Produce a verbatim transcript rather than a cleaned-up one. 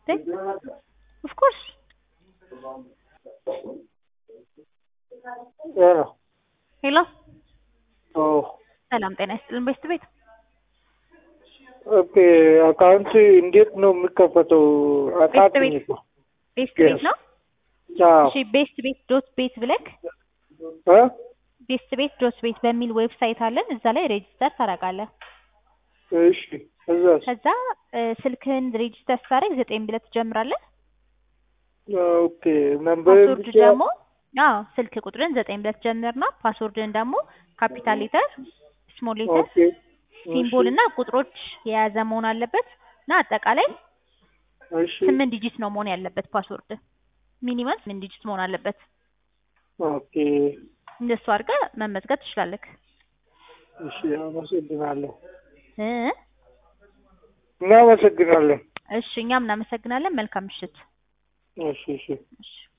They? Of course. Yeah. Hello? Oh. ሰላም ጤና ይስጥልን ቤት ቤት ኦኬ አካውንት እንዴት ነው የሚከፈተው? አታውቅኝ እኮ ቤስት ቤት ነው። እሺ ቤስት ቤት ዶት ቤት ብለክ እ ቤስት ቤት ዶት ቤት በሚል ዌብሳይት አለን። እዛ ላይ ሬጂስተር ታደርጋለህ። እሺ እዛስ? ከዛ ስልክህን ሬጂስተር ታደርግ ዘጠኝ ብለህ ትጀምራለህ። ኦኬ ነምበር ፓስወርድ ደግሞ አዎ ስልክ ቁጥርን ዘጠኝ ብለህ ትጀምርና ፓስወርድን ደግሞ ካፒታል ሌተር ስሞል ሌተር ኦኬ ሲምቦል እና ቁጥሮች የያዘ መሆን አለበት እና አጠቃላይ እሺ ስምንት ዲጂት ነው መሆን ያለበት ፓስወርድ ሚኒመም ስምንት ዲጂት መሆን አለበት። ኦኬ እንደሱ አድርገህ መመዝገብ ትችላለህ። እሺ አመሰግናለሁ። እ እናመሰግናለን። እሺ እኛም እናመሰግናለን። መልካም ምሽት። እሺ እሺ እሺ